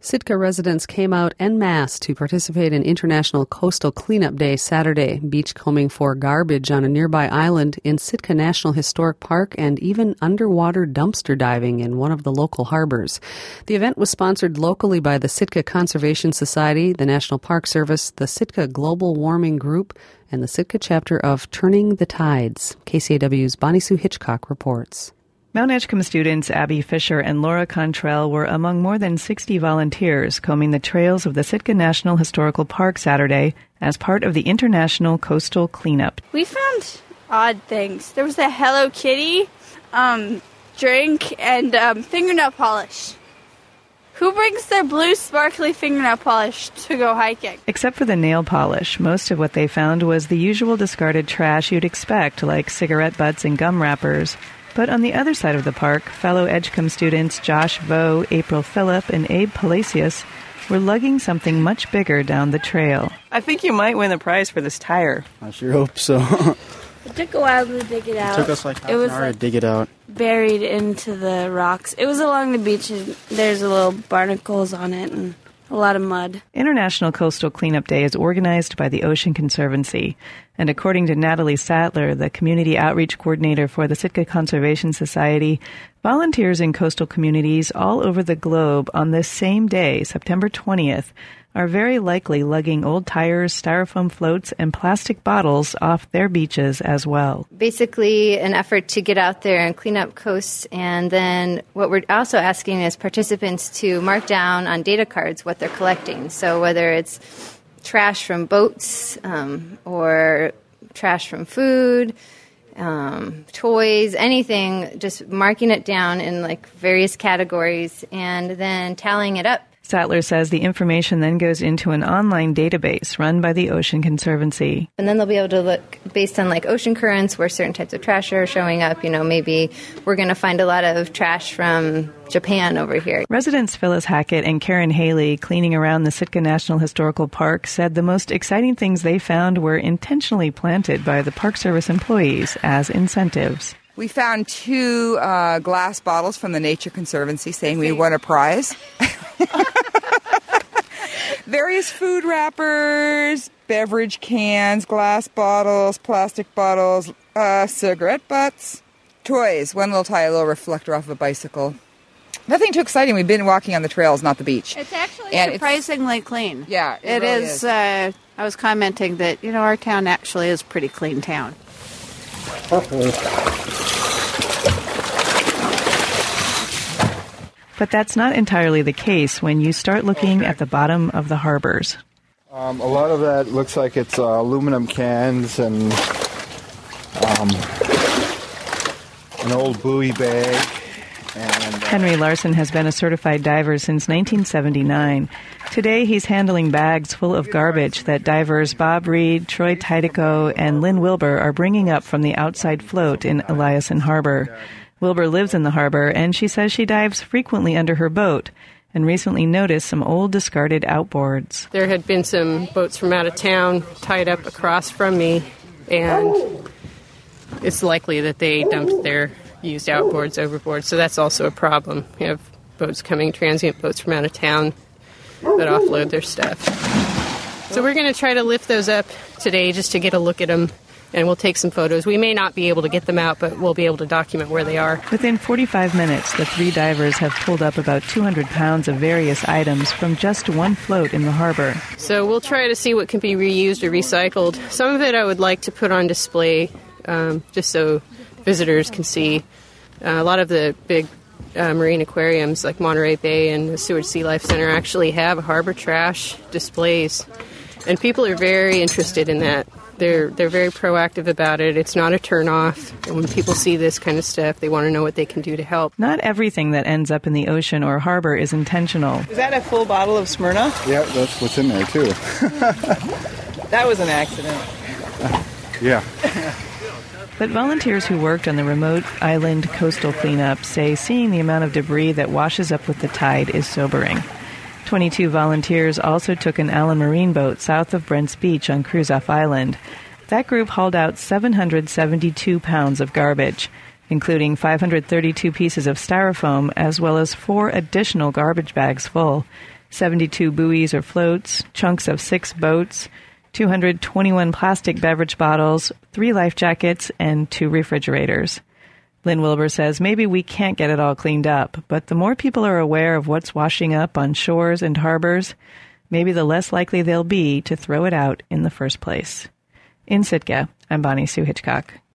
Sitka residents came out en masse to participate in International Coastal Cleanup Day Saturday, beachcombing for garbage on a nearby island in Sitka National Historic Park, and even underwater dumpster diving in one of the local harbors. The event was sponsored locally by the Sitka Conservation Society, the National Park Service, the Sitka Global Warming Group, and the Sitka chapter of Turning the Tides. KCAW's Bonnie Sue Hitchcock reports. Mount Edgecombe students Abby Fisher and Laura Contrell were among more than 60 volunteers combing the trails of the Sitka National Historical Park Saturday as part of the International Coastal Cleanup. We found odd things. There was a Hello Kitty drink and fingernail polish. Who brings their blue sparkly fingernail polish to go hiking? Except for the nail polish, most of what they found was the usual discarded trash you'd expect, like cigarette butts and gum wrappers. But on the other side of the park, fellow Edgecombe students Josh Vo, April Phillip, and Abe Palacios were lugging something much bigger down the trail. I think you might win the prize for this tire. I sure hope so. It took a while to dig it out. It took us like half an hour to dig it out. Buried into the rocks. It was along the beach, and there's a little barnacles on it and a lot of mud. International Coastal Cleanup Day is organized by the Ocean Conservancy. And according to Natalie Sattler, the community outreach coordinator for the Sitka Conservation Society, volunteers in coastal communities all over the globe on this same day, September 20th, are very likely lugging old tires, styrofoam floats, and plastic bottles off their beaches as well. Basically, an effort to get out there and clean up coasts, and then what we're also asking is participants to mark down on data cards what they're collecting. So whether it's trash from boats or trash from food, toys, anything, just marking it down in like various categories and then tallying it up. Sattler says the information then goes into an online database run by the Ocean Conservancy. And then they'll be able to look based on like ocean currents where certain types of trash are showing up. You know, maybe we're going to find a lot of trash from Japan over here. Residents Phyllis Hackett and Karen Haley cleaning around the Sitka National Historical Park said the most exciting things they found were intentionally planted by the Park Service employees as incentives. We found 2 glass bottles from the Nature Conservancy saying we won a prize. Various food wrappers, beverage cans, glass bottles, plastic bottles, cigarette butts, toys. One little tie, a little reflector off of a bicycle. Nothing too exciting. We've been walking on the trails, not the beach. It's actually surprisingly clean. Yeah, it really is. I was commenting that, our town actually is a pretty clean town. But that's not entirely the case when you start looking at the bottom of the harbors. A lot of that looks like it's aluminum cans and an old buoy bag. And Henry Larson has been a certified diver since 1979. Today he's handling bags full of garbage that divers Bob Reed, Troy Tydeco, and Lynn Wilbur are bringing up from the outside float in Eliason Harbor. Wilbur lives in the harbor, and she says she dives frequently under her boat and recently noticed some old discarded outboards. There had been some boats from out of town tied up across from me, and it's likely that they dumped their used outboards overboard, so that's also a problem. You have boats coming, transient boats from out of town that offload their stuff. So we're going to try to lift those up today just to get a look at them, and we'll take some photos. We may not be able to get them out, but we'll be able to document where they are. Within 45 minutes, the 3 divers have pulled up about 200 pounds of various items from just one float in the harbor. So we'll try to see what can be reused or recycled. Some of it I would like to put on display just so visitors can see. A lot of the big marine aquariums like Monterey Bay and the Seward Sea Life Center actually have harbor trash displays, and people are very interested in that. They're very proactive about it. It's not a turn-off. And when people see this kind of stuff, they want to know what they can do to help. Not everything that ends up in the ocean or harbor is intentional. Is that a full bottle of Smyrna? yeah, that's what's in there, too. That was an accident. Yeah. But volunteers who worked on the remote island coastal cleanup say seeing the amount of debris that washes up with the tide is sobering. 22 volunteers also took an Allen Marine boat south of Brent's Beach on Kruzof Island. That group hauled out 772 pounds of garbage, including 532 pieces of styrofoam, as well as 4 additional garbage bags full. 72 buoys or floats, chunks of 6 boats, 221 plastic beverage bottles, 3 life jackets, and 2 refrigerators. Lynn Wilbur says maybe we can't get it all cleaned up, but the more people are aware of what's washing up on shores and harbors, maybe the less likely they'll be to throw it out in the first place. In Sitka, I'm Bonnie Sue Hitchcock.